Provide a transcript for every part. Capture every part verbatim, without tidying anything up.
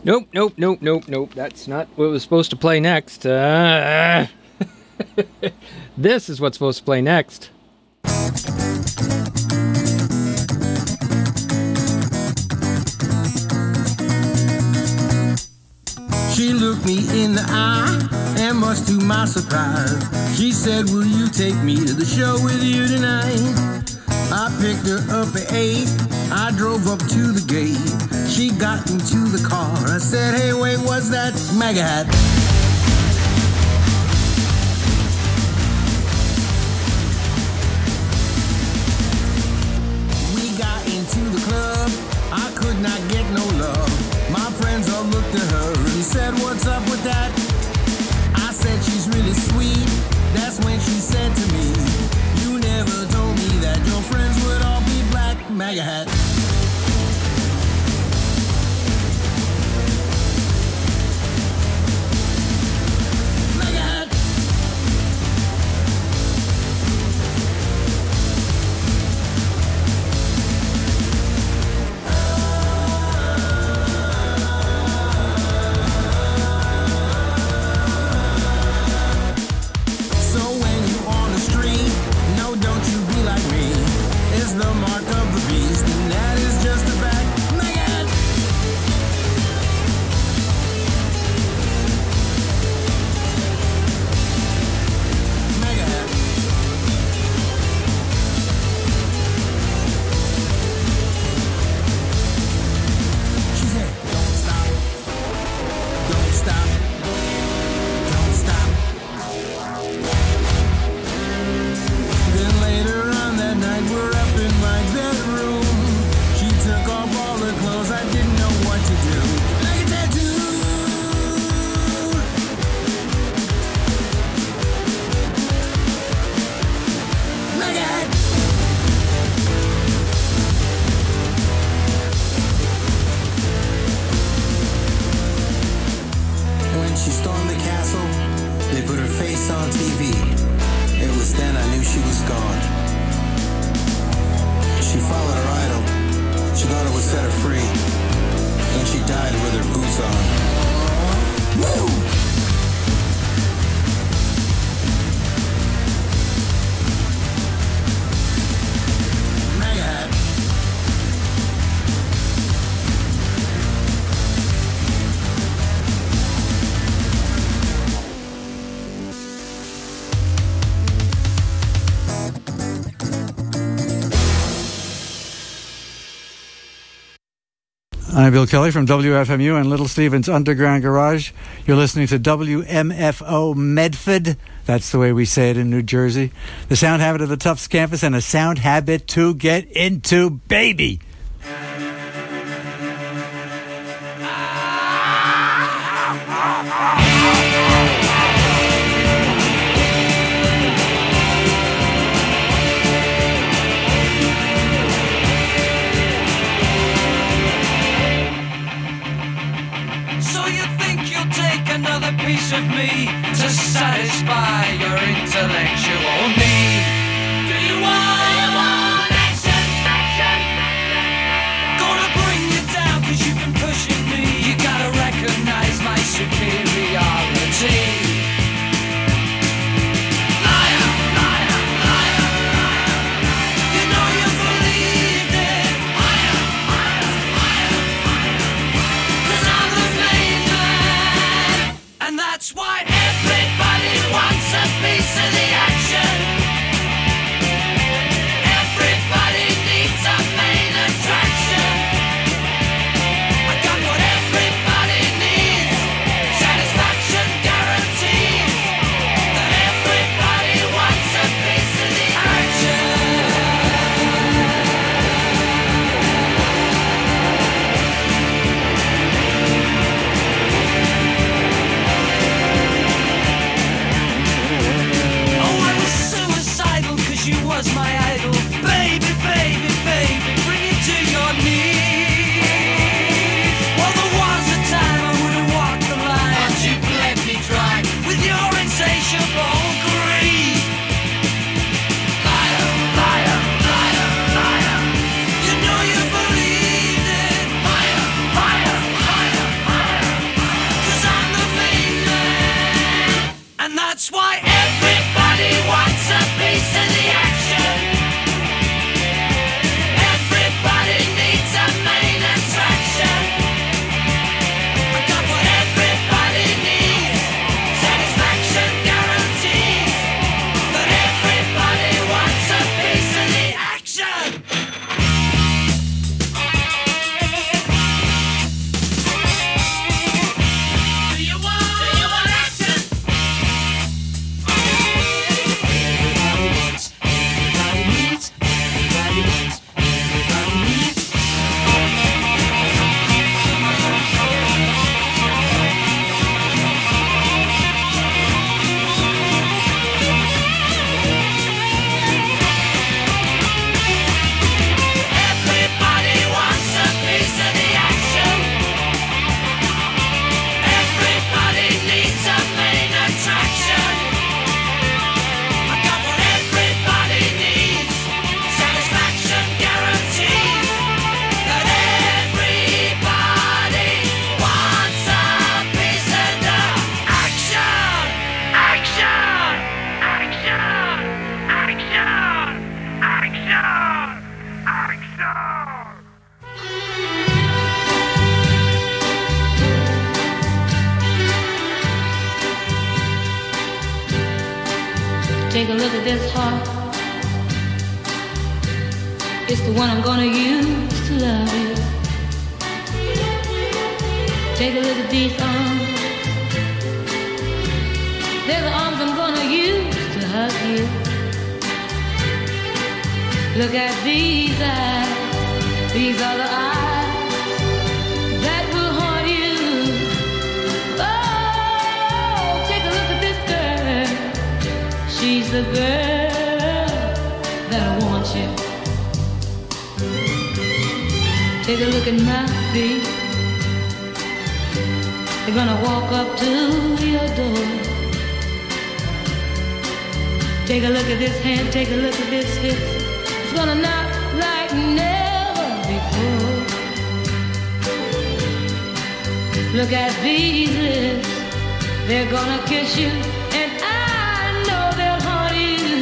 Nope, nope, nope, nope, nope. That's not what was supposed to play next. Uh, this is what's supposed to play next. She looked me in the eye, and much to my surprise, she said, will you take me to the show with you tonight? I picked her up at eight, I drove up to the gate. She got into the car, I said, hey, wait, what's that? MAGA hat. We got into the club, I could not get no love. My friends all looked at her and said, what's up with that? I said, she's really sweet. That's when she said to me, you never told me that your friends would all be black. MAGA hat. MAGA hat. So when you on the street, no, don't you be like me. It's the mark of the beast, and that is just a fact. MAGA hat. MAGA hat. She said, don't stop, don't stop, don't stop. Then later on that night, we're up in my bedroom. She took off all her clothes, I didn't know what to do. Like a tattoo. MAGA hat. When she stormed the castle, they put her face on T V. It was then I knew she was gone. She followed her idol. She thought it would set her free. Then she died with her boots on. Woo! MAGA hat. I'm Bill Kelly from W F M U and Little Steven's Underground Garage. You're listening to W M F O Medford. That's the way we say it in New Jersey. The sound habit of the Tufts campus and a sound habit to get into, baby. So you think you'll take another piece of me to satisfy your intellectual need? Do you want action? Action? Gonna bring you down cause you've been pushing me. You gotta recognize my superiority. Liar, liar, liar, liar. You know you believed it. Liar, liar, liar, liar. Cause I'm the main man. And that's why everybody wants a piece of the action. Take a look at this heart. It's the one I'm gonna use to love you. Take a look at these arms. They're the arms I'm gonna use to hug you. Look at these eyes. These are the eyes that will haunt you. Oh, take a look at this girl. She's the girl that wants you. Take a look at my feet. They're gonna walk up to your door. Take a look at this hand, take a look at this hip. It's gonna knock like never before. Look at these lips. They're gonna kiss you, and I know they'll haunt you.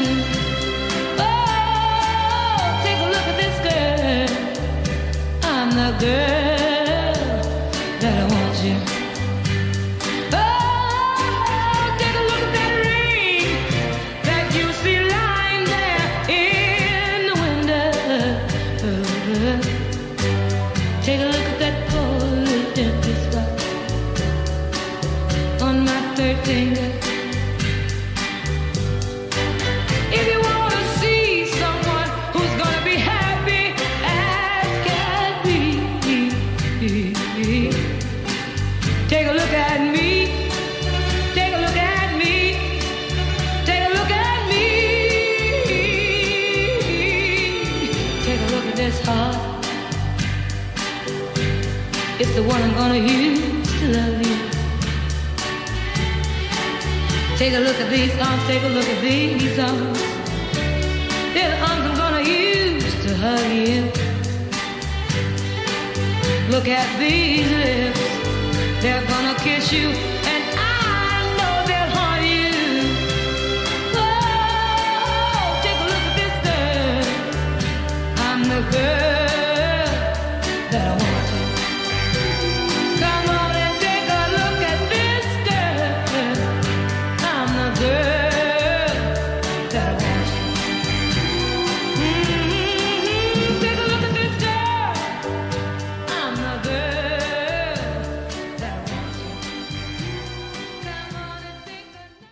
Oh, take a look at this girl. I'm the girl that wants you. Oh, take a look at that ring that you see lying there in the window. Take a look at that cold empty spot on my third finger. If you want to see someone who's gonna be happy as can be, take a look at me. Take a look at me. Take a look at me. Take a look at this heart. It's the one I'm gonna use to love you. Take a look at these arms, take a look at these arms. They're the arms I'm gonna use to hug you. Look at these lips, they're gonna kiss you, and I know they'll haunt you. Oh, take a look at this girl. I'm the girl that I want you. Come on and take a look at this girl. I'm the girl that I want you. Mm-hmm. Take a look at this girl. I'm the girl that I want you. Come on and take a look.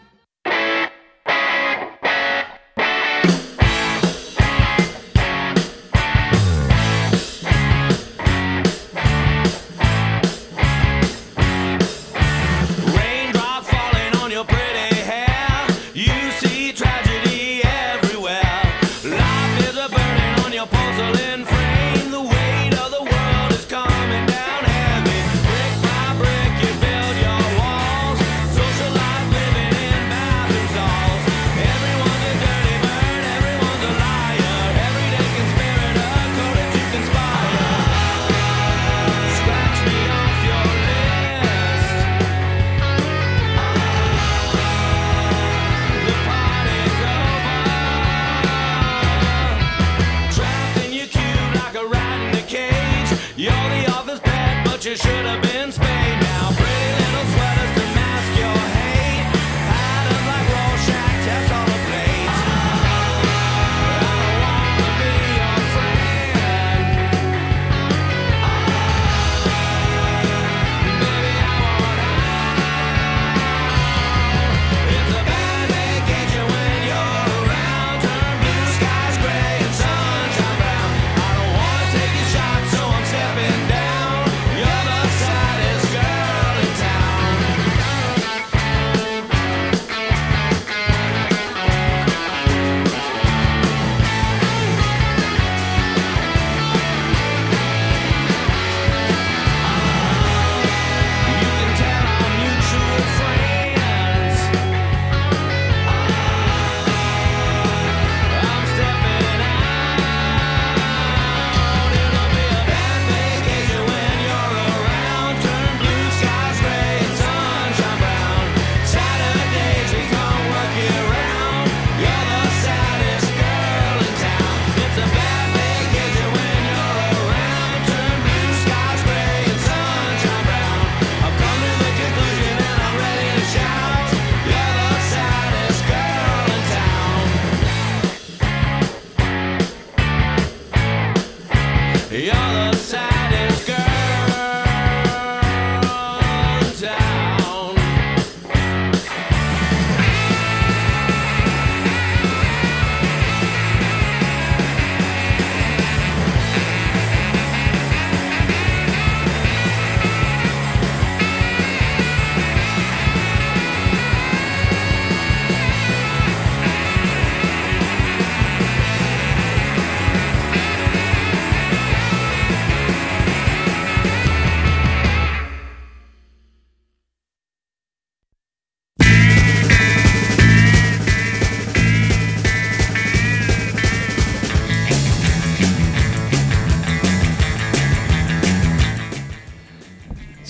Raindrop falling on your pretty hair. You see tragedy everywhere. Life is a burden on your porcelain frame. The weight of the world is coming down heavy. Brick by brick you build your walls. Social life living in bathroom stalls. Everyone's a dirty bird, everyone's a liar. Everyday conspirator, coded to conspire. Scratch me off your list. The party's over. Trapped in your cube like a rat in a cage. You're the office pet, but you should have been spayed. Now pretty little sweaters to mask your hate. Patterns like Rorschach tests on a plate. I don't wanna be your friend. Baby, I want out. It's a bad vacation when you're around. Turn blue skies gray and sunshine brown. I don't wanna take a shot, so I'm stepping down. You're the saddest girl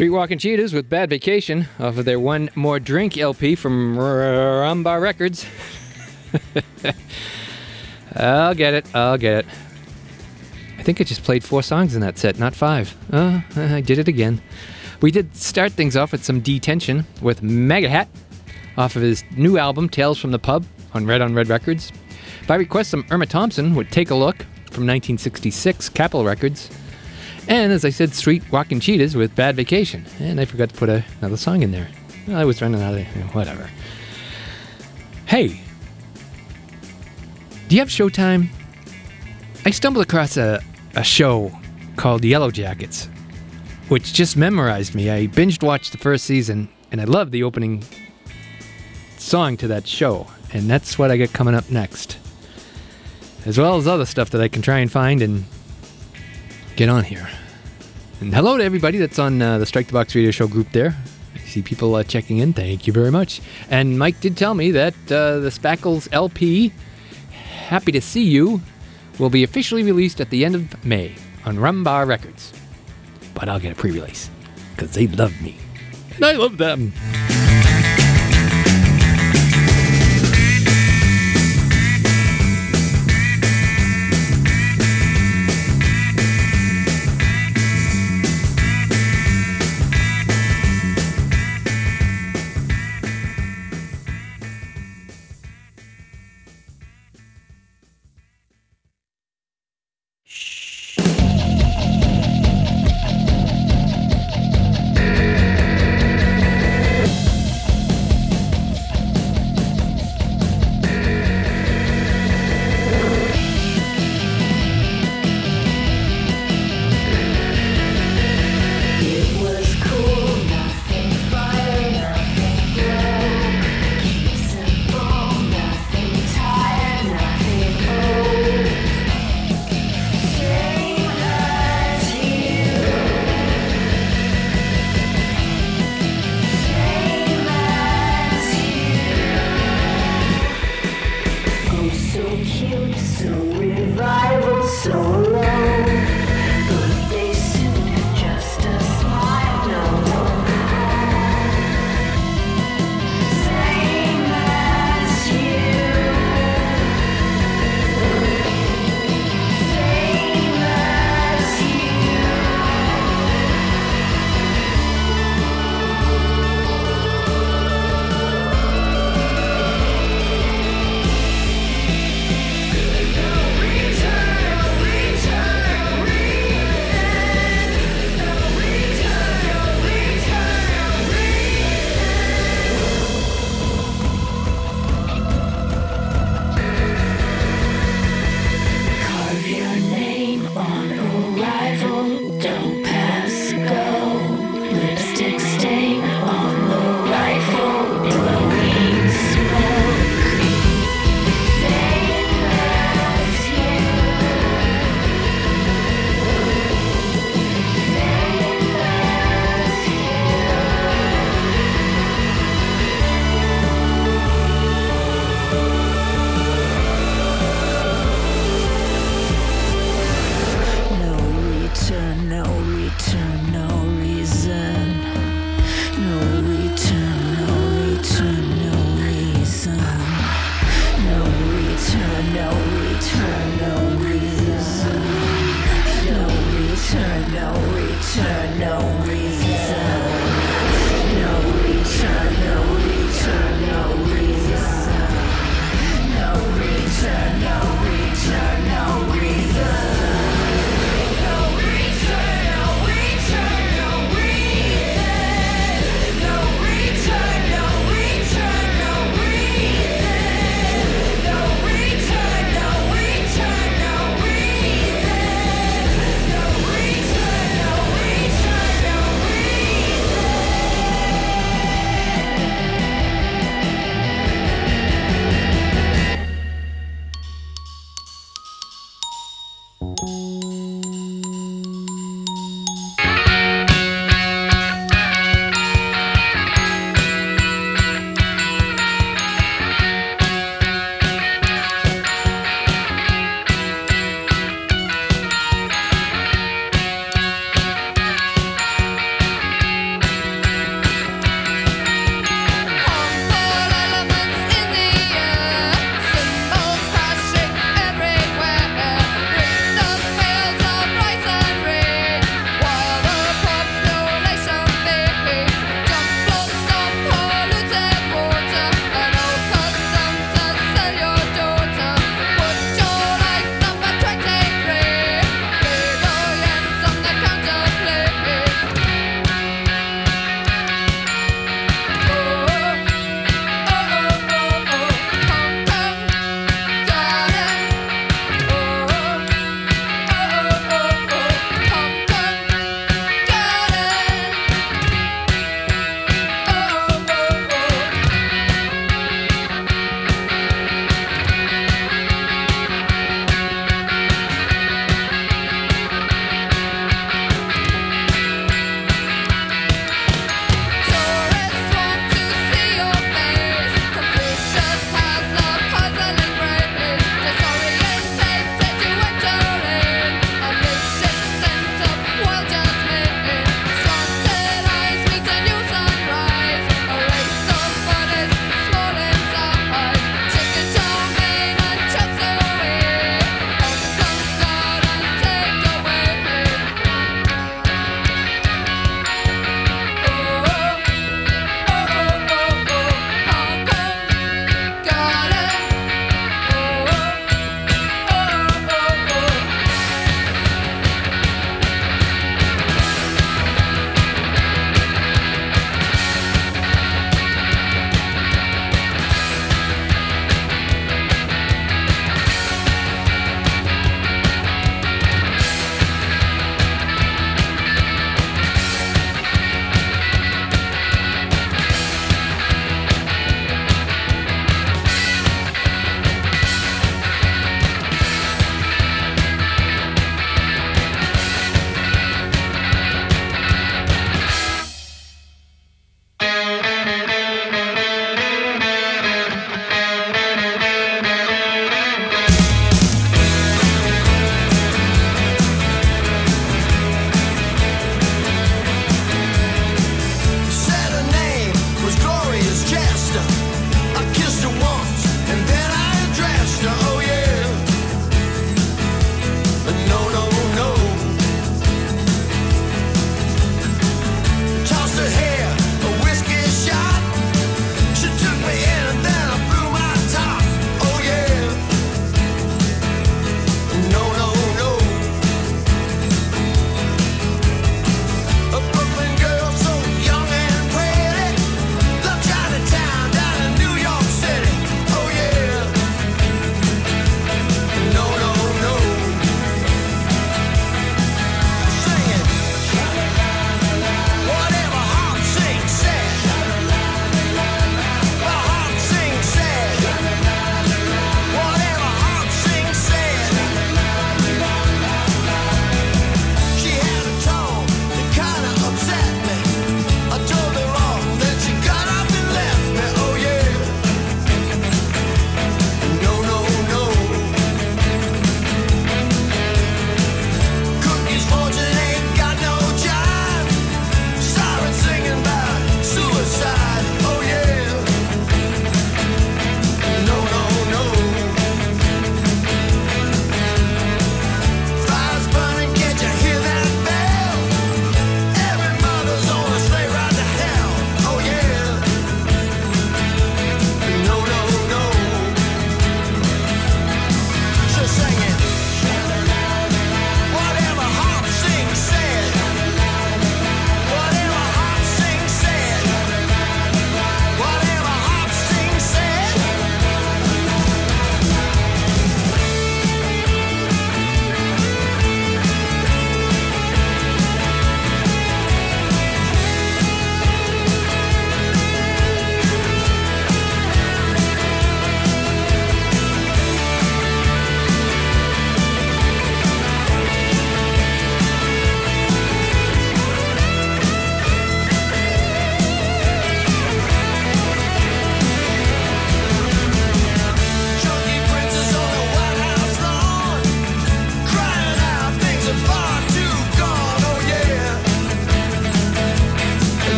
Streetwalking Cheetahs with Bad Vacation off of their One More Drink L P from Rumbar Records. I'll get it. I'll get it. I think I just played four songs in that set, not five. Oh, I did it again. We did start things off with some Detention with Megahat off of his new album, Tales from the Pub, on Red on Red Records. By request, some Irma Thompson would Take a Look from nineteen sixty-six, Capitol Records. And as I said, Streetwalking Cheetahs with Bad Vacation. And I forgot to put a, another song in there. Well, I was running out of, you know, whatever. Hey, do you have Showtime? I stumbled across a, a show called Yellow Jackets, which just memorized me. I binged watched the first season, and I loved the opening song to that show. And that's what I got coming up next. As well as other stuff that I can try and find and get on here. And hello to everybody that's on uh, the Strike the Box Radio Show group there. I see people uh, checking in. Thank you very much. And Mike did tell me that uh, the Spackles L P, Happy to See You, will be officially released at the end of May on Rumbar Records. But I'll get a pre-release, because they love me. And I love them.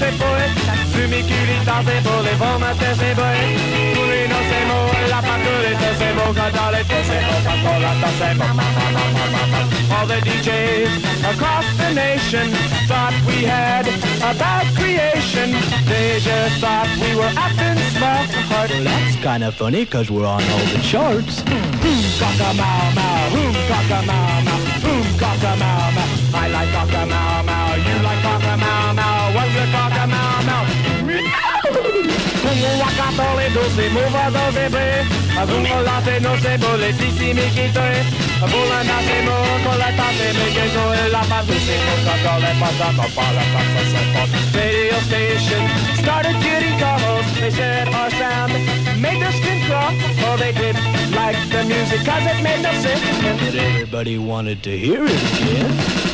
se poeta, sumikilita se pole, vomate se boe, purino se mo, la paculita se mo, cadalito se mo, pacolata se mo, ma ma ma ma ma ma. All the D Js across the nation thought we had a bad creation. They just thought we were acting smart. Well, that's kind of funny, cause we're on all the charts. Boom, cock-a mow mow, boom, cock-a mow mow, boom, cock-a mow mow. I like cock-a mow mow, you like cock-a mow mow. What's a cock-a mow mow? Como waka tole dulce, mova dove bre. Agungo latte no se bole, tisi mi kitoe. Bula na se mo, coleta se me que go la paduce, coca le pasa copala pasa se pot. Radio station started getting calls. They said our sound made their skin crawl. Oh, they did like the music, cause it made no sense. But everybody wanted to hear it again.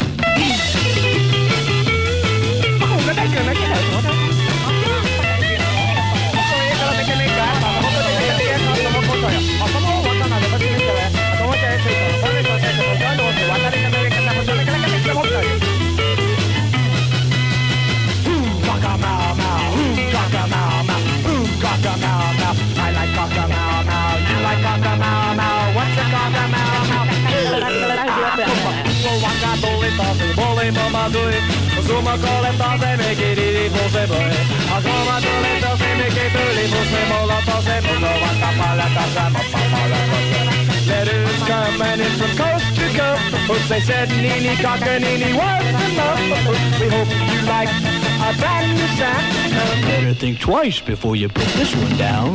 Oh, but I can make it. I like cock-a-mow-mow, you like cock-a-mow-mow. What's a cock-a-mow-mow? Waka dole tase, bole mama doi. Zuma cole tase, make it easy for se boy. Agoma dole tase, make it easy for se mola tase. Mono waka pala tase, mapa pala tase. Letters coming in from coast to coast. They said Nini Cock-a-Nini was enough. We hope you like a brand new sound. Better think twice before you put this one down.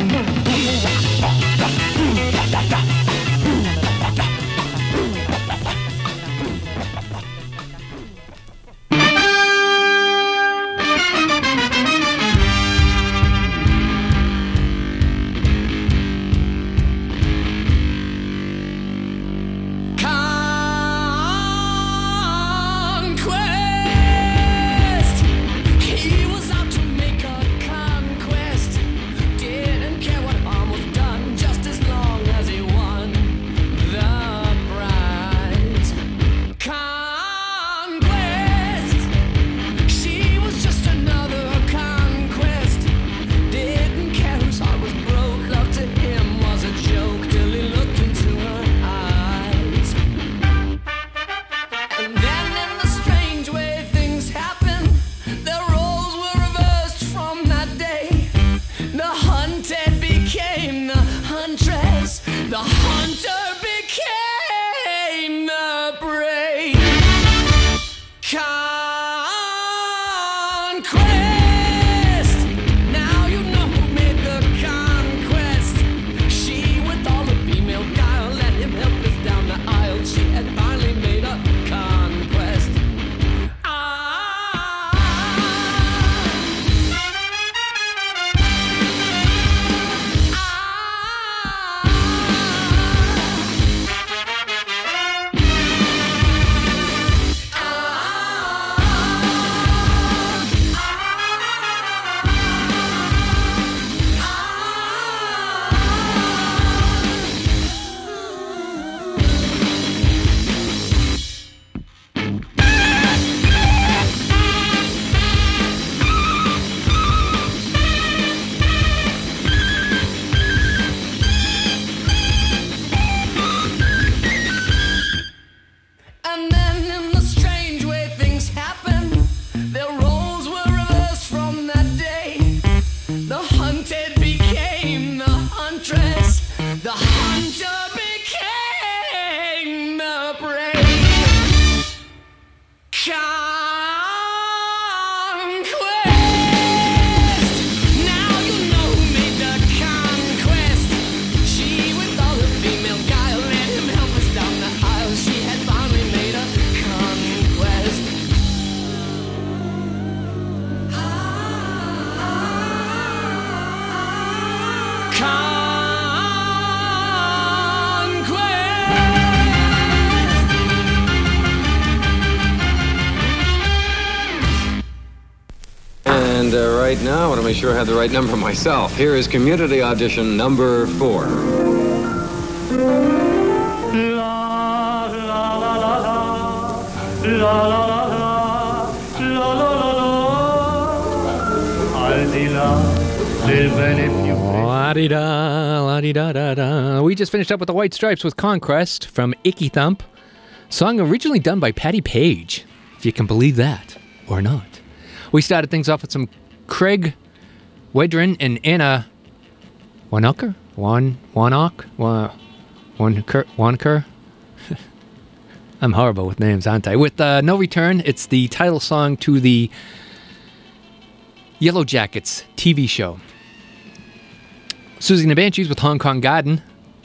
And uh, right now, I want to make sure I have the right number myself. Here is community audition number four. La la la la la la la la la la la la la. living if you La-di-da, la-di-da-da-da. We just finished up with the White Stripes with Conquest from Icky Thump. Song originally done by Patty Page, if you can believe that or not. We started things off with some Craig Wedren and Anna Wanoker? Wan, Wanok? Wan, Wanker? Wanker? I'm horrible with names, aren't I? With uh, No Return, it's the title song to the Yellow Jackets T V show. Susie and the Banshees with Hong Kong Garden.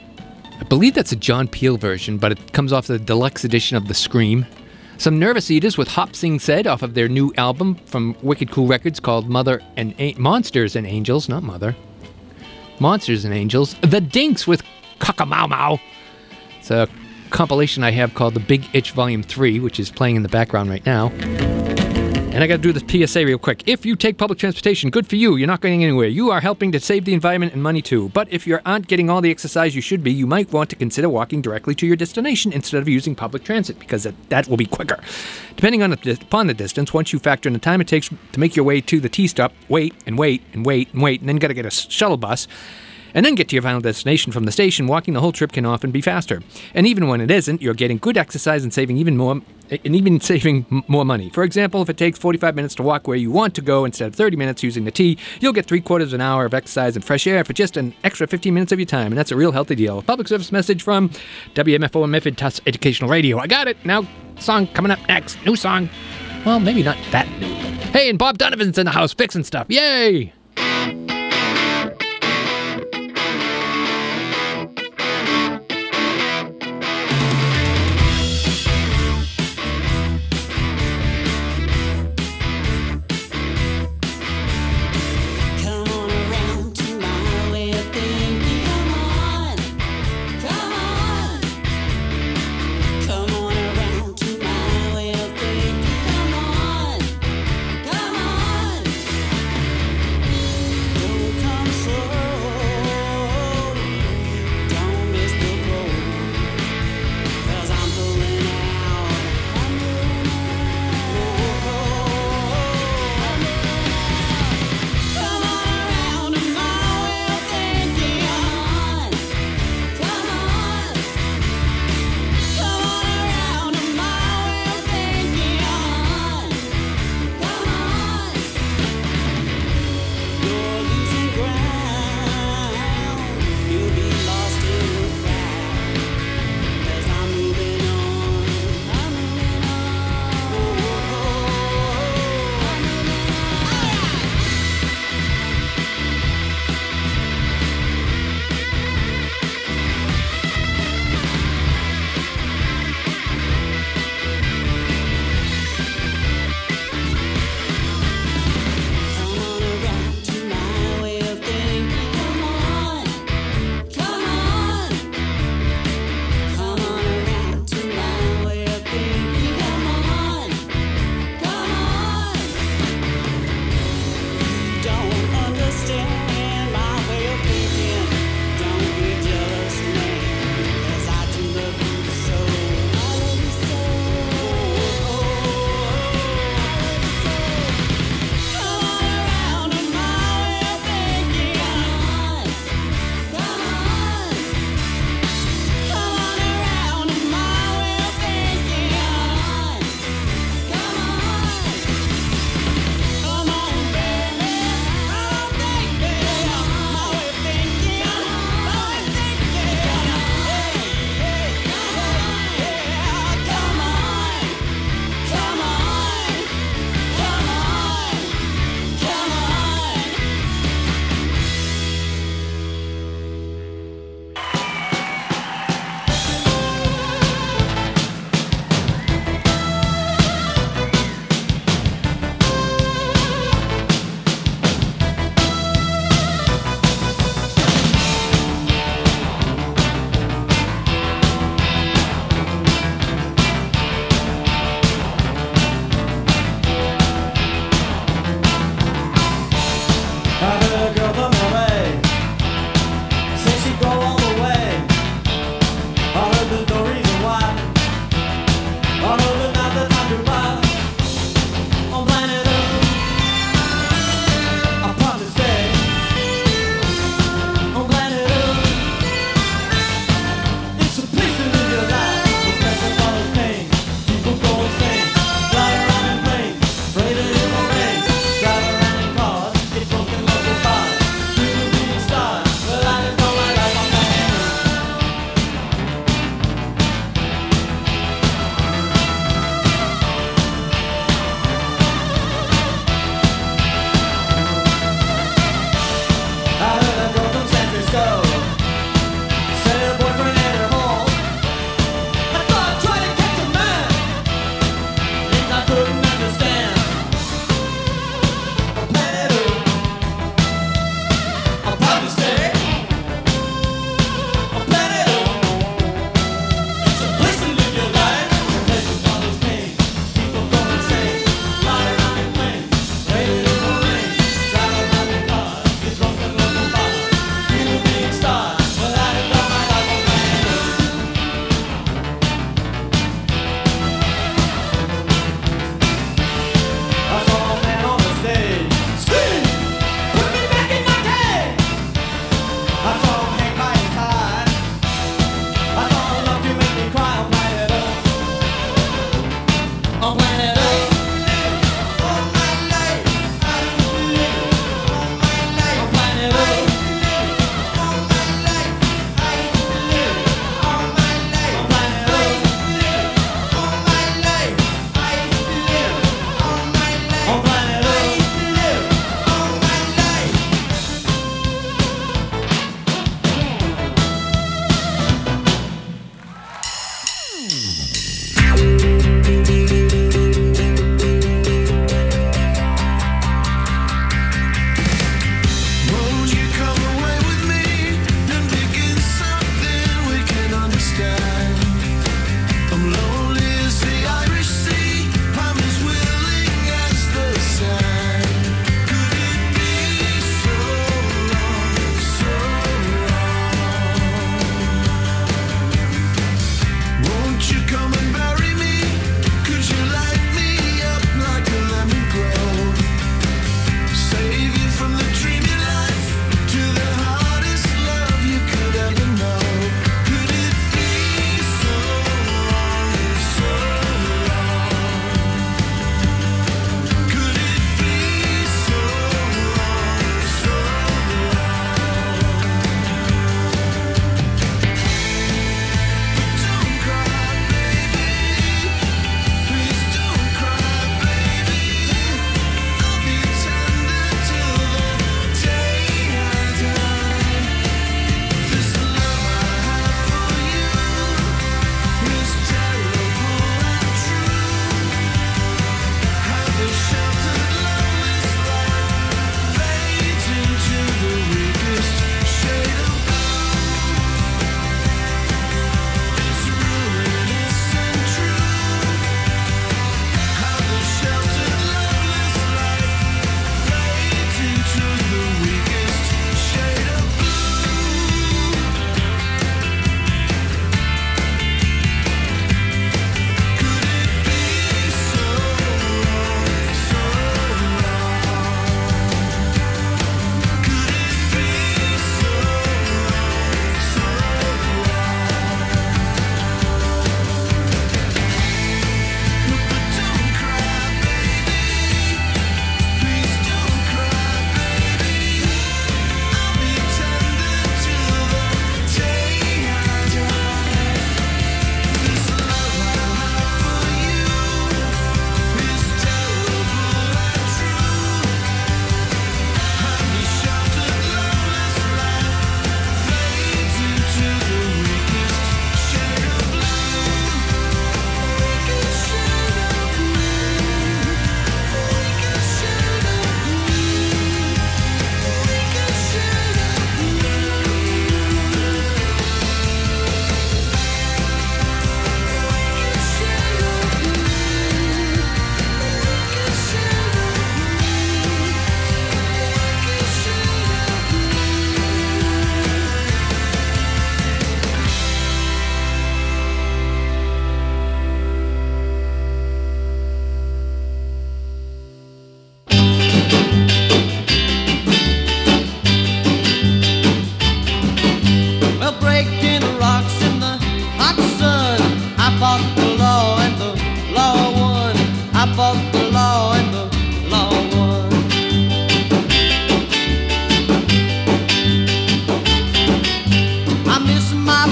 I believe that's a John Peel version, but it comes off the deluxe edition of The Scream. Some Nervous Eaters with Hop Sing Said off of their new album from Wicked Cool Records called Mother and A- Monsters and Angels, not Mother. Monsters and Angels. The Dinks with Cockamau Mau. It's a compilation I have called The Big Itch Volume three, which is playing in the background right now. And I got to do this P S A real quick. If you take public transportation, good for you. You're not going anywhere. You are helping to save the environment and money too. But if you aren't getting all the exercise you should be, you might want to consider walking directly to your destination instead of using public transit, because that, that will be quicker. Depending on the, upon the distance, once you factor in the time it takes to make your way to the T-stop, wait and wait and wait and wait, and then got to get a shuttle bus, and then get to your final destination from the station, walking the whole trip can often be faster. And even when it isn't, you're getting good exercise and saving even more, and even saving m- more money. For example, if it takes forty-five minutes to walk where you want to go instead of thirty minutes using the T, you'll get three quarters of an hour of exercise and fresh air for just an extra fifteen minutes of your time, and that's a real healthy deal. A public service message from W M F O and Medford Tufts Educational Radio. I got it. Now, song coming up next. New song. Well, maybe not that new. Hey, and Bob Donovan's in the house fixing stuff. Yay! I promise stay.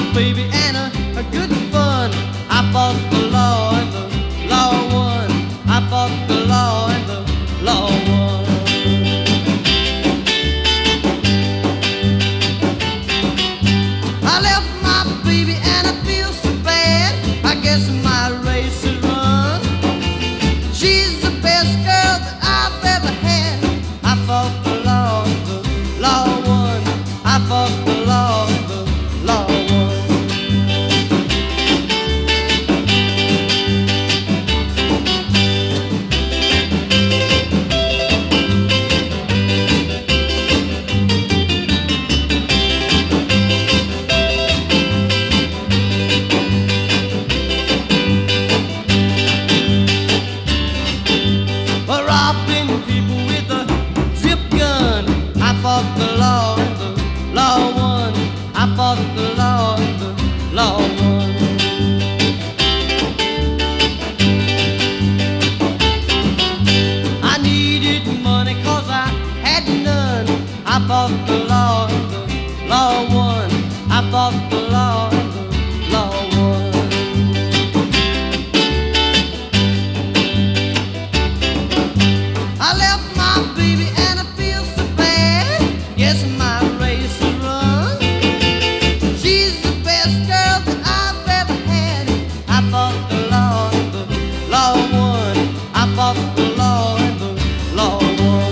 baby and a, a good fun. I fought the law and the law won. I fought the law and the law won. I left my baby and I feel so bad. I guess my race is run. She's the best girl that I've ever had. I fought the law and the law won. I fought the law and the law won. Well, robbing people with a zip gun. I fought the law and the law won. I fought the law and the law won. I needed money cause I had none. I fought the law and the law won. I fought the law and the law won. I left my baby and I feel so bad. Yes, my race is run. She's the best girl that I've ever had. I fought the law and the law won. I fought the law and the law won.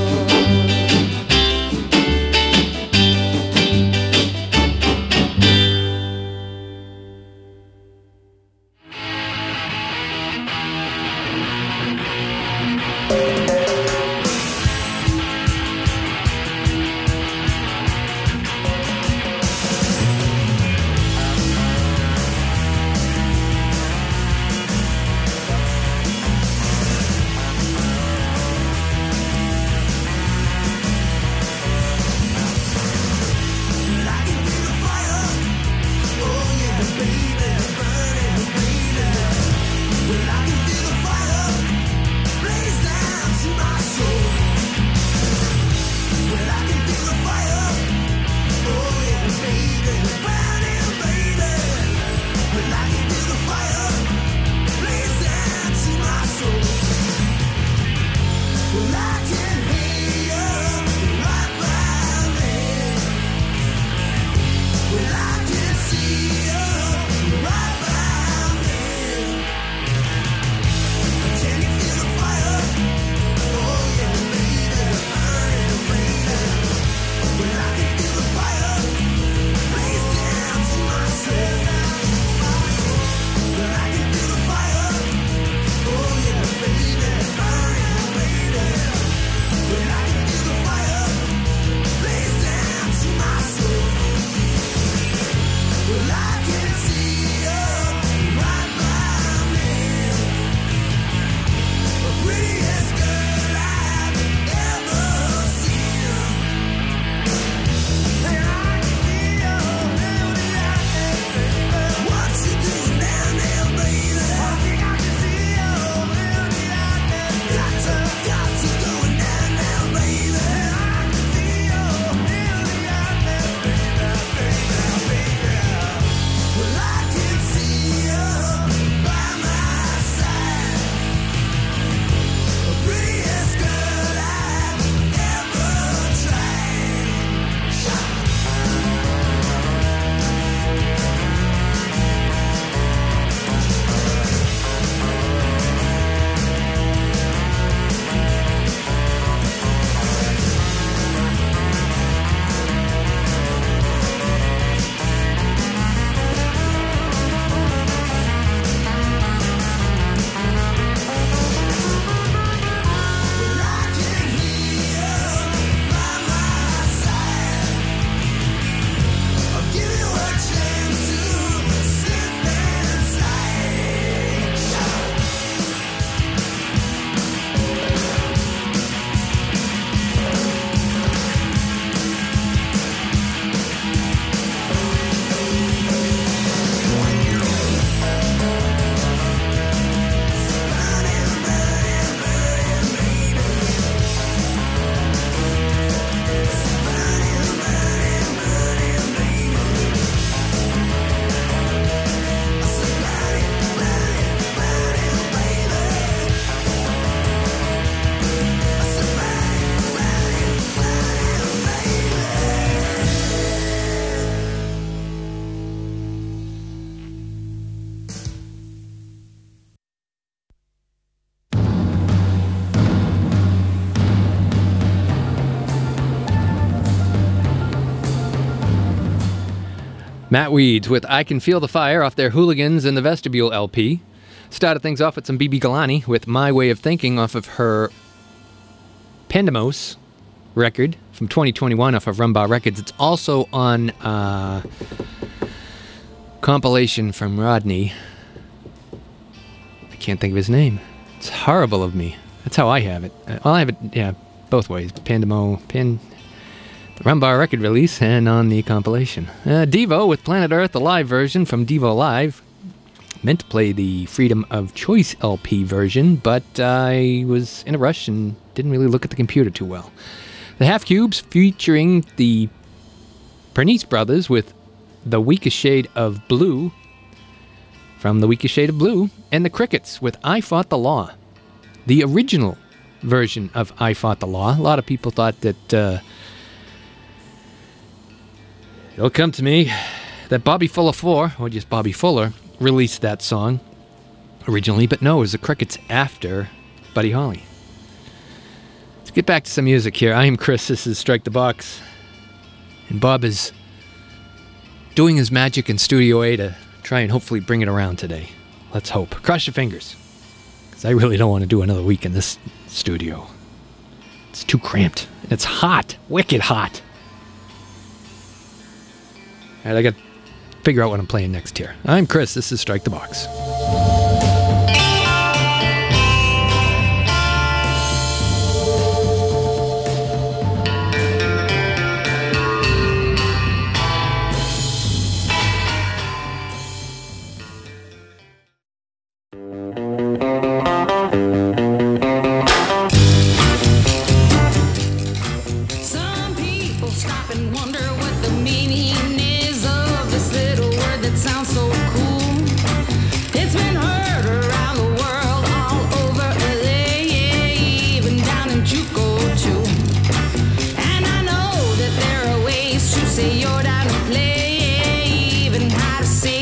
Matt Weeds with I Can Feel the Fire off their Hooligans in the Vestibule L P. Started things off with some B B Galani with My Way of Thinking off of her Pandemos record from twenty twenty-one off of Rumbar Records. It's also on uh, compilation from Rodney. I can't think of his name. It's horrible of me. That's how I have it. Uh, Well, I have it, yeah, both ways. Pandemo, Pan... The Rumbar record release and on the compilation. Uh, Devo with Planet Earth, the live version from Devo Live. Meant to play the Freedom of Choice L P version, but I was in a rush and didn't really look at the computer too well. The Half Cubes featuring the Pernice Brothers with The Weakest Shade of Blue from The Weakest Shade of Blue. And the Crickets with I Fought the Law. The original version of I Fought the Law. A lot of people thought that... Uh, It'll come to me that Bobby Fuller four, or just Bobby Fuller, released that song originally, but no, it was the Crickets after Buddy Holly. Let's get back to some music here. I am Chris, this is Strike the Box, and Bob is doing his magic in Studio A to try and hopefully bring it around today. Let's hope. Cross your fingers, because I really don't want to do another week in this studio. It's too cramped. It's hot, wicked hot. All right, I got to figure out what I'm playing next here. I'm Chris. This is Strike the Box. Some people stop and wonder what the meaning is of this little word that sounds so cool. It's been heard around the world, all over L A, even down in Juco too. And I know that there are ways to say you're down to play, even how to say